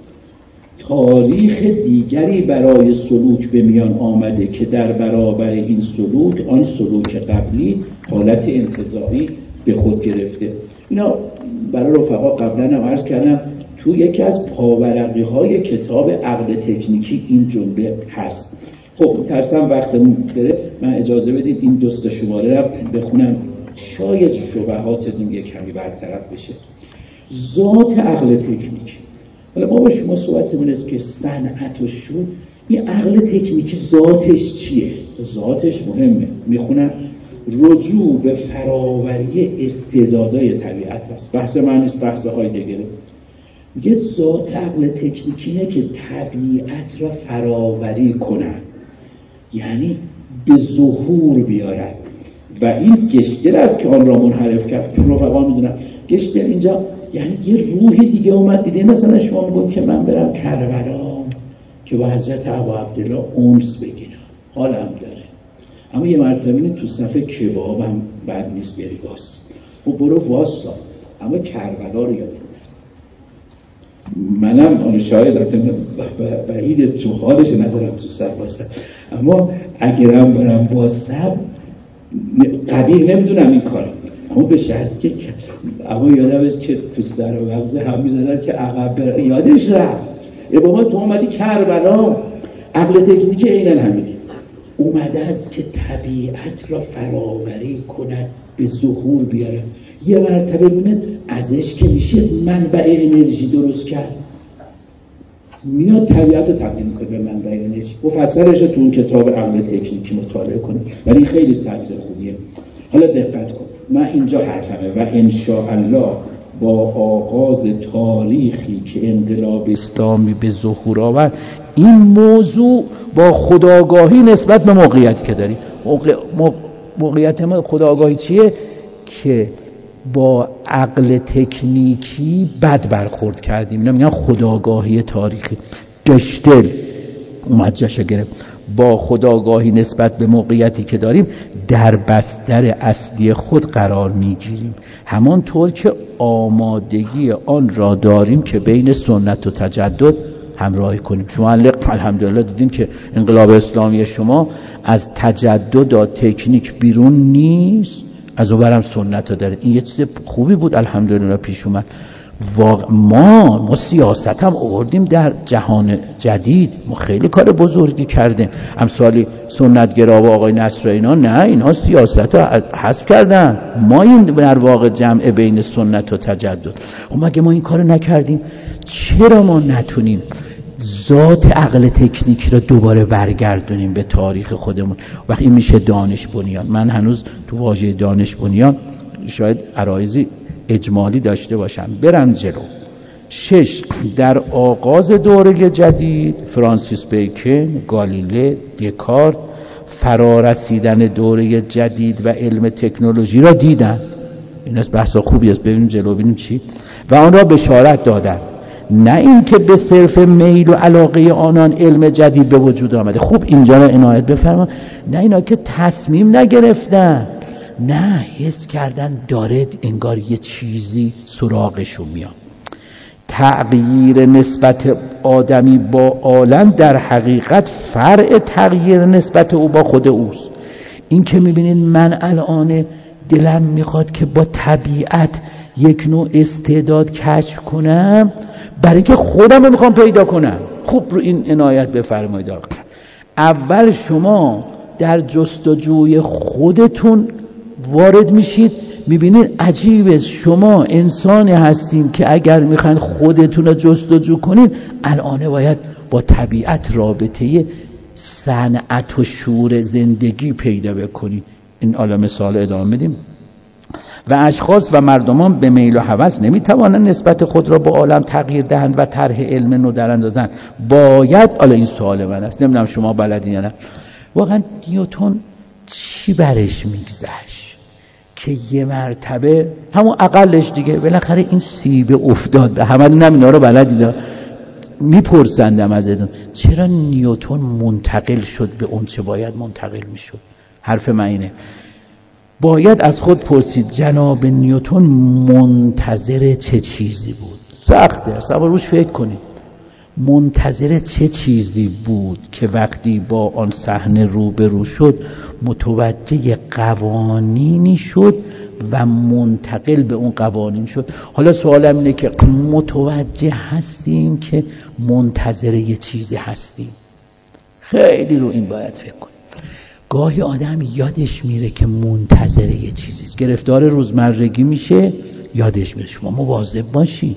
تاریخ دیگری برای سلوک به میان آمده که در برابر این سلوک، آن سلوک قبلی، حالت انتزاعی به خود گرفته. اینا برای رفقا قبلا هم عرض کردم، تو یکی از پاورقی های کتاب عقل تکنیکی این جمله هست. خب ترسم وقتمون بره، من اجازه بدید این دوست شماره رو بخونم، شاید شبهاتتون یک کمی برطرف بشه. ذات عقل تکنیکی. حالا ما با شما صحبتمون است که صنعت و شد، این عقل تکنیکی ذاتش چیه؟ ذاتش مهمه. میخونم رجوع به فراوری استعدادهای طبیعت است. بحث من نیست، بحث های دیگه. میگه ذات عقل تکنیکی نه که طبیعت را فراوری کنند، یعنی به ظهور بیارد. و این گشتر است که آن را منحرف کرد. رفقا میدونم گشتر اینجا یعنی یه روح دیگه اومد. دیدین مثلا شما میگون که من برم کربلا که با حضرت ابا عبدالله انس بگیرم، حالم داره، اما یه مرتبه تو صفحه کبابم بد نیست بری باز. خب برو واسا، اما کربلا رو یادت منم آن شاید بعید تو حالش ندارم تو سر واسه، اما اگرم برم واسه قبیح نمیدونم این کارم، اما به شرطی که اما یادم است که تو سر و مغزه هم میزدن که عقب بره. یادش رفت یه بابا تو اومدی کربلا. عقل تکنیک اینن همینی اومده است که طبیعت را فراوری کند، به ظهور بیاره. یه مرتبه ببینید ازش که میشه منبع انرژی درست کرد، میاد طبیعت رو تبدیل میکنه به منبع انرژی. مفصلش تو اون کتاب عقل تکنیکی مطالعه کنید، ولی خیلی سبز خوبیه. حالا دقت کن، من اینجا حرفمه و انشاءالله با آغاز تاریخی که انقلاب اسلامی به ظهور آورد، این موضوع با خودآگاهی نسبت به موقعیتی که داریم. موقعیت ما خودآگاهی چیه؟ که با عقل تکنیکی بد برخورد کردیم. اینا میگن خودآگاهی تاریخی. دشتل اومد جاشو گرفت. با خودآگاهی نسبت به موقعیتی که داریم در بستر اصلی خود قرار میگیریم، همانطور که آمادگی آن را داریم که بین سنت و تجدد همراهی کنیم. شما الحمدلله دیدین که انقلاب اسلامی شما از تجدد و تکنیک بیرون نیست، از اونورم سنت رو داره. این یه چیز خوبی بود الحمدلله پیش اومد. ما سیاست هم آوردیم در جهان جدید، ما خیلی کار بزرگی کردیم. امثال سنتگرا و آقای نصر اینا نه، اینا سیاست رو حذف کردن. ما این در واقع جمع بین سنت و تجدد. مگه ما این کارو نکردیم؟ چرا ما نتونیم ذات عقل تکنیکی رو دوباره برگردونیم به تاریخ خودمون؟ وقتی میشه دانش بنیان. من هنوز تو واژه دانش بنیان شاید عرایضی اجمالی داشته باشم، برم جلو. 6. در آغاز دوره جدید فرانسیس بیکن، گالیله، دکارت فرارسیدن دوره جدید و علم تکنولوژی را دیدند. این است بحثا خوبی است، ببینیم جلو ببینیم چی. و آن را بشارت دادند، نه اینکه به صرف میل و علاقه آنان علم جدید به وجود آمده. خوب اینجا را عنایت بفرما. نه اینا که تصمیم نگرفتن، نه حس کردن داره انگار یه چیزی سراغشون میاد. تغییر نسبت آدمی با عالم در حقیقت فرع تغییر نسبت او با خود اوست. این که میبینید من الان دلم میخواد که با طبیعت یک نوع استعداد کشف کنم، برای که خودم رو میخوام پیدا کنم. خوب رو این عنایت بفرمایید. اول شما در جستجوی خودتون وارد میشید، میبینید عجیبه، شما انسانی هستین که اگر میخواین خودتون رو جستجو کنید الان باید با طبیعت رابطه صنعت و شعور زندگی پیدا بکنید. این حالا مثال ادامه میدیم. و اشخاص و مردمان به میل و هوس نمیتوانند نسبت خود را با عالم تغییر دهند و طرح علم نو در اندازند. باید، حالا این سوال من است، نمیدونم شما بلدین یا نه، واقعا نیوتن چی برش میگذشت که یه مرتبه همون اقلش دیگه بالاخره این سیب افتاد. به همه نمینا رو بلدید، میپرسندم ازتون چرا نیوتن منتقل شد به اون چه باید منتقل میشد. حرف من اینه، باید از خود پرسید جناب نیوتن منتظر چه چیزی بود. سخته، اصلا روش فکر کنید. منتظر چه چیزی بود که وقتی با آن صحنه روبرو شد متوجه قوانینی شد و منتقل به اون قوانین شد. حالا سوالم اینه که متوجه هستیم که منتظر یه چیزی هستیم؟ خیلی رو این باید فکر کنیم. گاهی آدم یادش میره که منتظر یه چیزیست، گرفتار روزمرگی میشه، یادش میره. شما مواظب باشی.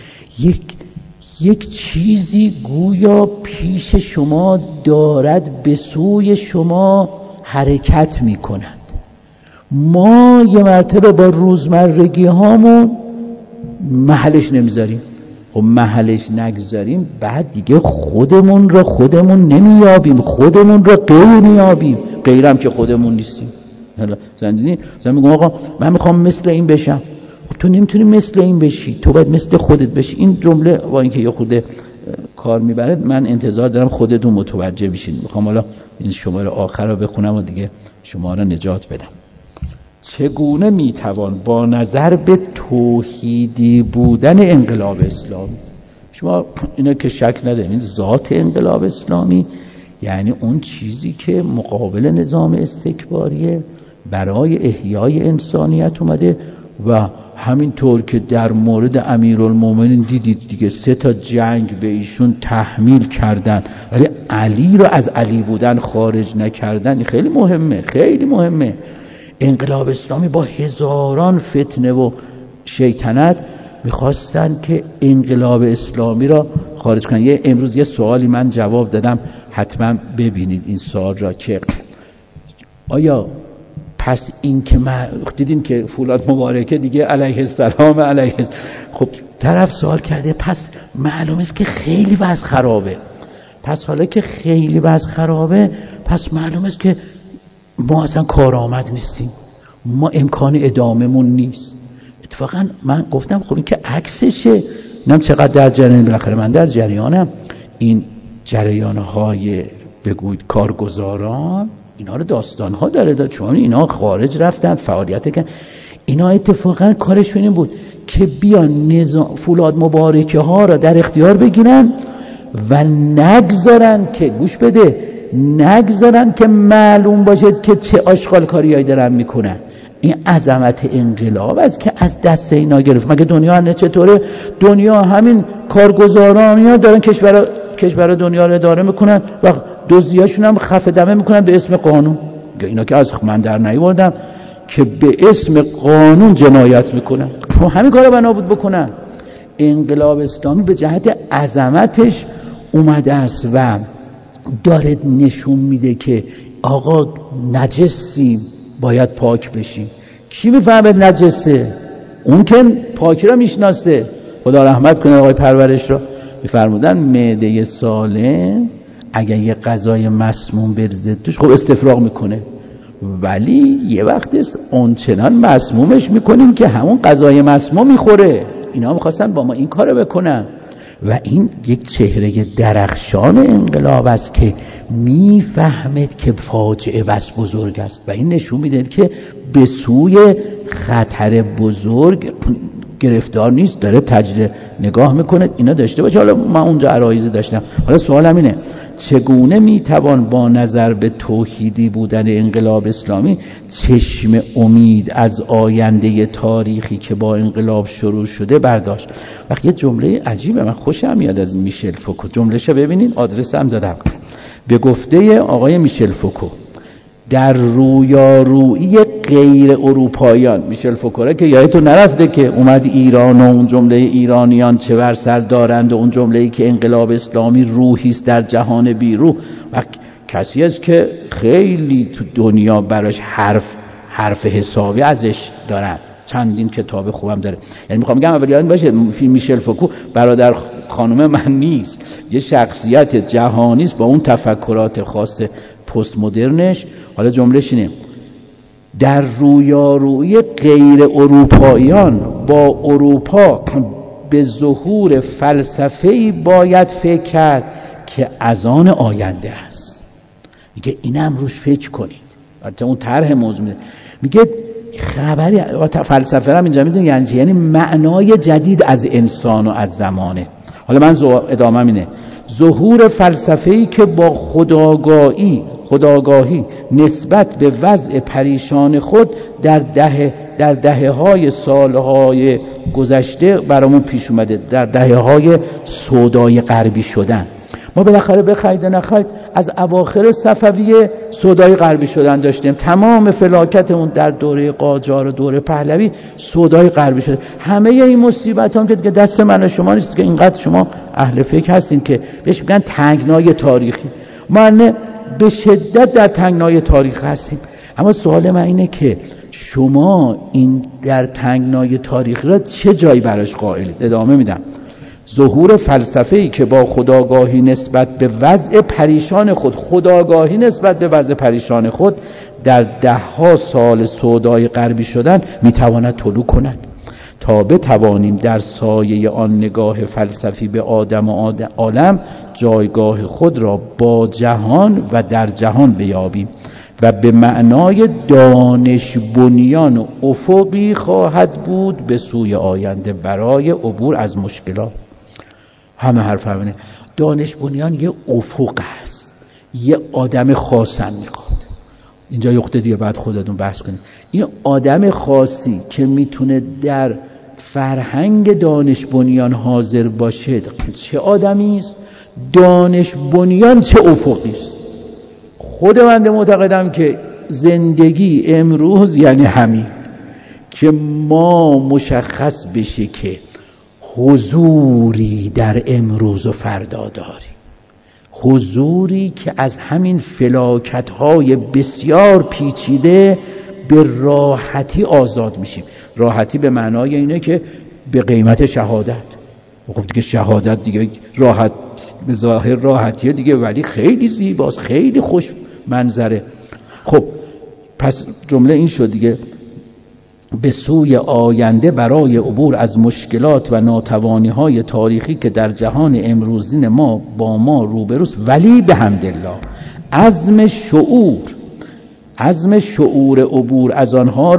یک چیزی گویا پیش شما دارد به سوی شما حرکت میکند. ما یه مرتبه با روزمرگی هامون محلش نمیذاریم. خب محلش نگذاریم بعد دیگه خودمون را خودمون نمیابیم، خودمون را غیر میابیم. غیرم که خودمون نیستیم. حالا زندگی میگم آقا من میخوام مثل این بشم. تو نمیتونی مثل این بشی، تو باید مثل خودت بشی. این جمله با اینکه یه خود کار میبره، من انتظار دارم خودتون متوجه بشین. میخوام حالا این شماره آخر رو بخونم و دیگه شما را نجات بدم. چگونه میتوان با نظر به توحیدی بودن انقلاب اسلامی، شما اینا که شک ندارید ذات انقلاب اسلامی یعنی اون چیزی که مقابل نظام استکباریه برای احیای انسانیت اومده، و همینطور که در مورد امیرالمومنین دیدید دیگه 3 جنگ به ایشون تحمیل کردن ولی علی رو از علی بودن خارج نکردن. خیلی مهمه، خیلی مهمه. انقلاب اسلامی با هزاران فتنه و شیطنت میخواستن که انقلاب اسلامی را خارج کنن. امروز یه سوالی من جواب دادم، حتما ببینید این سوال را که آیا پس این که ما دیدیم که فولاد مبارکه دیگه علیه السلام علیه، خب طرف سوال کرده پس معلومه است که خیلی وضع خرابه. پس حالا که خیلی وضع خرابه پس معلومه است که ما اصلا کارآمد نیستیم، ما امکان اداممون نیست. اتفاقا من گفتم خب این که عکسشه، نم چقدر در جریان، بالاخره من در جریانم. این جریانهای بگوید کارگزاران اینا رو داستانها داره، چون اینا خارج رفتن فعالیت کردن، اینا اتفاقا کارشون این بود که بیان فولاد مبارکه ها را در اختیار بگیرن و نگذارن که، گوش بده، نگذارن که معلوم باشد که چه آشغال کاریایی دارن میکنن. این عظمت انقلاب است که از دست اینا گرفت. مگه دنیا نه چطوره؟ دنیا همین کارگزاران ها دارن کشور دنیا رو اداره میکنن و دزدیاشون هم خفه دمه میکنن به اسم قانون. اینا که از من در نیاوردم که به اسم قانون جنایت میکنن، همین کارو بنابود بکنن. انقلاب اسلامی به جهت عظمتش اومده است و داره نشون میده که آقا نجسیم، باید پاک بشیم. کی میفهمه نجسه؟ اون که پاکی را میشناسه. خدا رحمت کنه آقای پرورش را، میفرمودن معده سالم اگر یه غذای مسموم بریزه توش خب استفراغ میکنه، ولی یه وقت اونچنان مسمومش میکنیم که همون غذای مسموم میخوره. اینا میخواستن با ما این کارو بکنن و این یک چهره درخشان انقلاب است که میفهمد که فاجعه بس بزرگ است و این نشون میده که به سوی خطر بزرگ گرفتار نیست، داره تجربه نگاه میکنه. اینا داشته باشه. حالا من اونجا عرایضی داشتم، حالا سوالم اینه چگونه میتوان با نظر به توحیدی بودن انقلاب اسلامی چشم امید از آینده تاریخی که با انقلاب شروع شده برداشت؟ وقتی یه جمله عجیبه من خوشم میاد از میشل فوکو، جملهشو ببینین، آدرس هم دادم. به گفته آقای میشل فوکو در رویارویی غیر اروپاییان، میشل فوکو که یادتون نرفته که اومد ایران و اون جمله ایرانیان چه بر سر دارند و اون جمله‌ای که انقلاب اسلامی روحی است در جهان بیروح، و کسی است که خیلی تو دنیا براش حرف حسابی ازش دارن، چندین کتاب خوبم داره. یعنی میخوام بگم اولیان باشه میشل فوکو برادر خانم من نیست، یه شخصیت جهانی است با اون تفکرات خاص پست مدرنش. حالا جملهش اینه: در رویارویی غیر اروپاییان با اروپا به ظهور فلسفه‌ای باید فکر کرد که از آن آینده است. میگه اینم روش فکر کنید. البته اون طرح موضوع میگه خبری فلسفه را اینجا میدون یعنی معنای جدید از انسان و از زمانه. حالا من ادامه اینه: ظهور فلسفه‌ای که با خودآگاهی نسبت به وضع پریشان خود در دهه‌های سالهای گذشته برامون پیش اومده، در دهه‌های سودای غربی شدن. ما بالاخره بخرید نخرید از اواخر صفویه سودای غربی شدن داشتیم، تمام فلاکتمون در دوره قاجار و دوره پهلوی سودای غربی شده. همه این مصیبت هم که دیگه دست من و شما نیست که اینقدر شما اهل فکر هستین که بهش میگن تنگنای تاریخی. ما به شدت در تنگنای تاریخ هستیم، اما سوال من اینه که شما این در تنگنای تاریخ را چه جایی براش قائلید؟ ادامه میدم: ظهور فلسفه‌ای که با خودآگاهی نسبت به وضع پریشان خود، خودآگاهی نسبت به وضع پریشان خود در ده‌ها سال سودای غربی شدن میتواند طلوع کند تا بتوانیم در سایه آن نگاه فلسفی به آدم و عالم جایگاه خود را با جهان و در جهان بیابیم و به معنای دانش بنیان و افقی خواهد بود به سوی آینده برای عبور از مشکلات. همه حرف همینه. دانش بنیان یه افق است، یه آدم خاص هم میخواد. اینجا یخته دیگه بعد خودتون بحث کنید. این آدم خاصی که میتونه در فرهنگ دانش بنیان حاضر باشه چه آدمی است؟ دانش بنیان چه افقی است؟ خود من معتقدم که زندگی امروز یعنی همین که ما مشخص بشه که حضوری در امروز و فردا داریم، حضوری که از همین فلاکت‌های بسیار پیچیده به راحتی آزاد میشیم. راحتی به معنای اینه که به قیمت شهادت. خب دیگه شهادت دیگه راحت به ظاهر راحتیه دیگه، ولی خیلی زیباست، خیلی خوش منظره. خب پس جمله این شد دیگه: به سوی آینده برای عبور از مشکلات و ناتوانی‌های تاریخی که در جهان امروزین ما با ما روبروست، ولی به حمدالله عزم شعور عبور از آنها